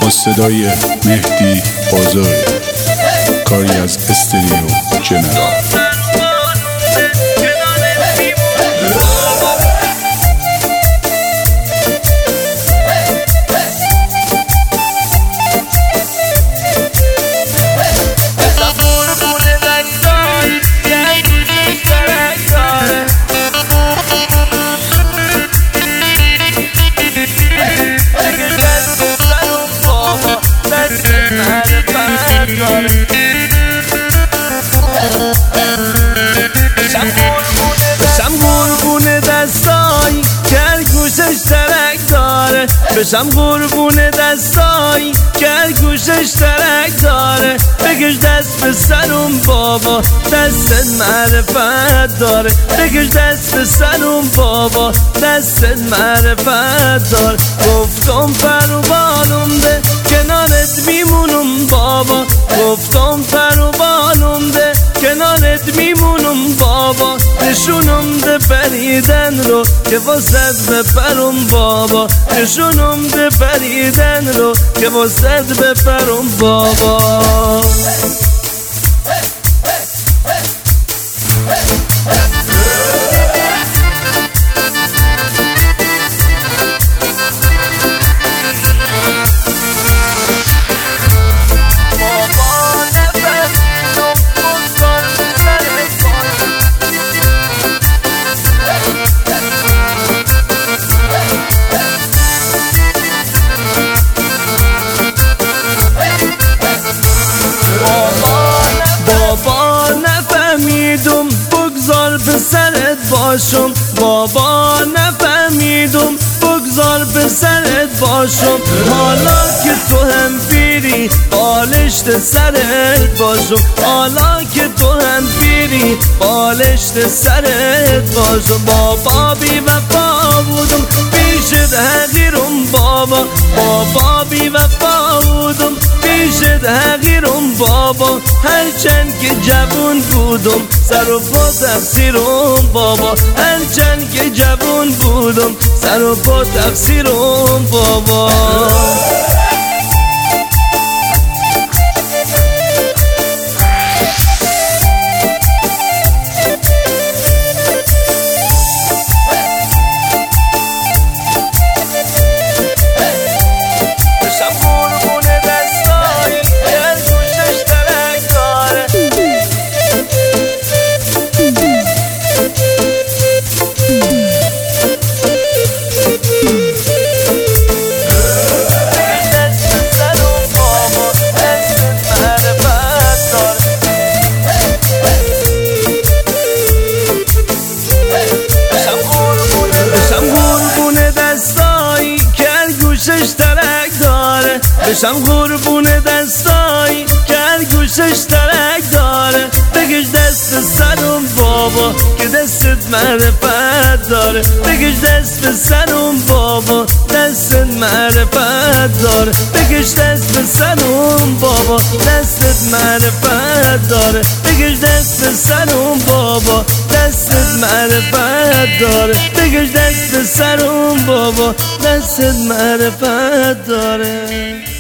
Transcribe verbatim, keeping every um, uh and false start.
با صدای مهدی بازاری، کاری از استریو جنرال. بشم قربون دستایی که هر گوشش ترک داره، بشم قربون دستایی که هر گوشش ترک داره. بکش دست به سرم بابا، دستت معرفت داره. بکش دست به سرم بابا، دستت معرفت داره. گفتم پر و بالم ده کنارت میمونم بابا، گفتم پر و بالم ده کنارت میمونم بابا. نشونم ده پریدن رو که واسد بپرم بابا، نشونم ده پریدن رو که واسد بپرم بابا. بابا نفهمیدم بگذار به سرت باشم، بابا نفهمیدم بگذار به سرت باشم. حالا که تو هم پیری بالشت سرت باشم، حالا که تو هم پیری بالشت سرت باشم. بابا بی وفا بودم پیشت حقیرم بابا، بابا بی وفا بودم پیشت حقیرم بابا. هرچند که جوون بودم سر و پا تقصیرم بابا، هرچند که جوون بودم سر و پا تقصیرم بابا. بشم قربون دستایی که هر گوشش ترک داره. بکش دست سرم بابا که دستت معرفت داره. بکش دست به سرم بابا دستت معرفت داره. بکش دست به سرم بابا دستت معرفت داره. بکش دست به سرم بابا دستت معرفت داره. بکش دست به سرم بابا دستت معرفت داره.